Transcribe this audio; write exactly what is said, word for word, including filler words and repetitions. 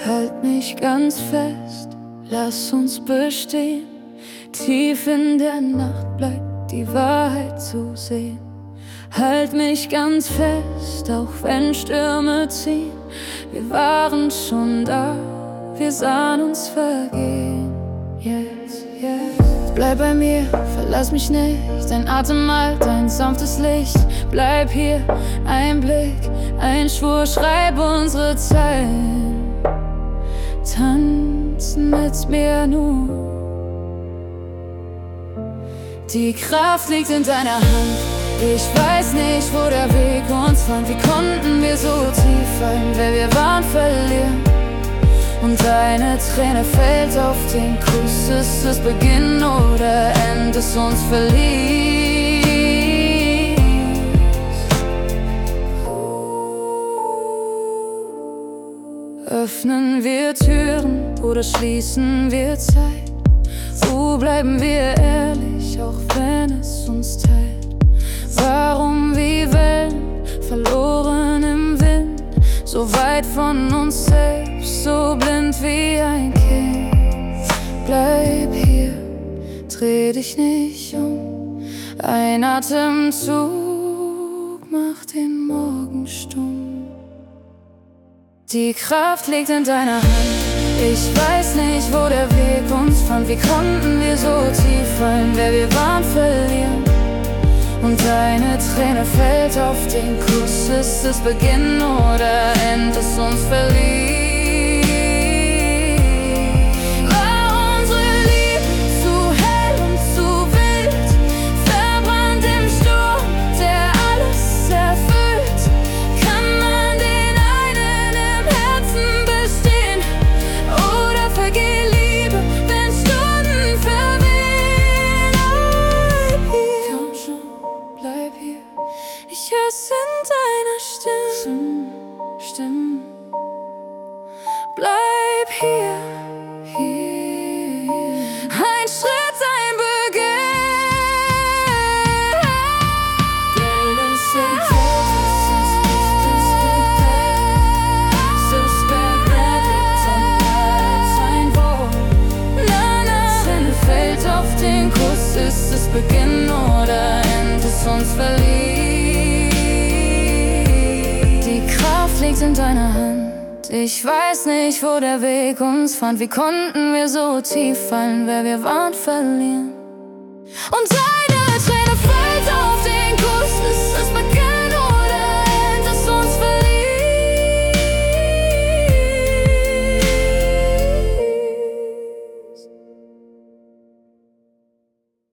Halt mich ganz fest, lass uns bestehen. Tief in der Nacht bleibt die Wahrheit zu sehen. Halt mich ganz fest, auch wenn Stürme ziehen. Wir waren schon da, wir sahen uns vergehen. Yes, yes. Bleib bei mir, verlass mich nicht. Dein Atem malt ein sanftes Licht. Bleib hier, ein Blick, ein Schwur, schreib unsere Zeilen. Tanzen mit mir nur. Die Kraft liegt in deiner Hand. Ich weiß nicht, wo der Weg uns fand. Wie konnten wir so tief fallen? Wer wir waren, verlieren. Und eine Träne fällt auf den Kuss. Ist es Beginn oder End, es uns verließ? Öffnen wir Türen oder schließen wir Zeit? Wo bleiben wir ehrlich, auch wenn es uns teilt? Warum wie Wellen, verloren im Wind, so weit von uns selbst, so blind wie ein Kind? Bleib hier, dreh dich nicht um, ein Atemzug macht den Morgen stumm. Die Kraft liegt in deiner Hand. Ich weiß nicht, wo der Weg uns fand. Wie konnten wir so tief fallen? Wer wir waren, verlieren. Und eine Träne fällt auf den Kuss. Ist es Beginn oder End, es uns verließ? War unsere Liebe zu hell und zu wild, verbrannt im Sturm, der alles erfüllt? Kann man den einen im Herzen bestehen? Oder vergeh Liebe, wenn Stunden verwehen? Bleib hier, komm schon, bleib hier. Ich hör's in deiner Stimme, Stimme. Bleib hier, hier. Ein Schritt, ein Beginn. Alles erfüllt, es beendet ein Wort. Na, na, Träne fällt auf den Kuss. Ist es Beginn oder End, es uns verließ? Die Kraft liegt in deiner Hand. Ich weiß nicht, wo der Weg uns fand. Wie konnten wir so tief fallen? Wer wir waren, verlieren. Und deine